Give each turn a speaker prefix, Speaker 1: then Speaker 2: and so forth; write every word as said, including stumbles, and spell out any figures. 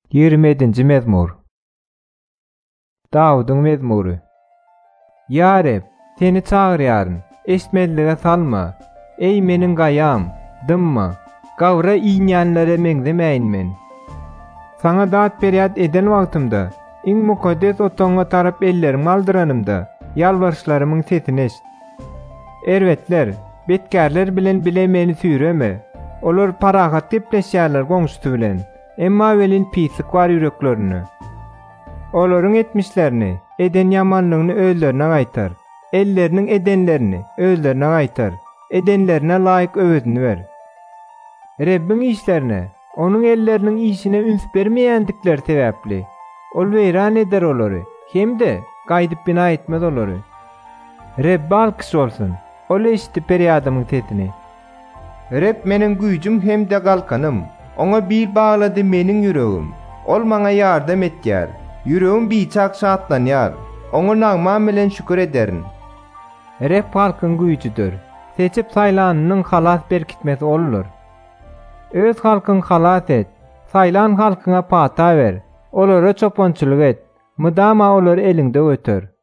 Speaker 1: ýigrimedinji mezmur. Dawudyň mezmury. Ya Reb, seni çagyrýaryn, eşitmezlige salma. Ey meniň gaýam, dymma. Gawra iňanlara meňzemäýin men. Sana dat berýat eden wagtymda, iň mukaddes otaňa tarap ellerimi aldyranymda, ýalvarşlarymyň sesini eşit. Erwetler, betkärler bilen bile meni süýreme. Olar paragat gepleşýärler goňşusy bilen. Emma welin pislik bar ýüreklerini. Olaryň etmişlerini, eden ýamanlygyny özlerine gaýtar. Elleriniň edenlerini özlerine gaýtar. Edenlerine laýyk öwedini ber. Rebbiň işlerine, onuň elleriniň işine üns bermeýändikleri sebäpli, ol weýran eder olary, hemde gaýdyp bina etmez olary. Rebb alkyş bolsun, ol eşitip berýadymyň sesini.
Speaker 2: Reb meniň güýjüm hemde galkanym, oňa bir baglady meniň ýüregim. Ol maňa ýardam etýär. Ýüregim biçak şatlanýar. Oňa nagman bilen şükür ederin.
Speaker 1: Reb halkyň güýjüdür. Seçip saýlanynyň halas berkitmesi bolulur. Öz halkyň halas et. Saýlan halkyňa pata ber. Olara çopançylyk et. Mydama olar elinde götür.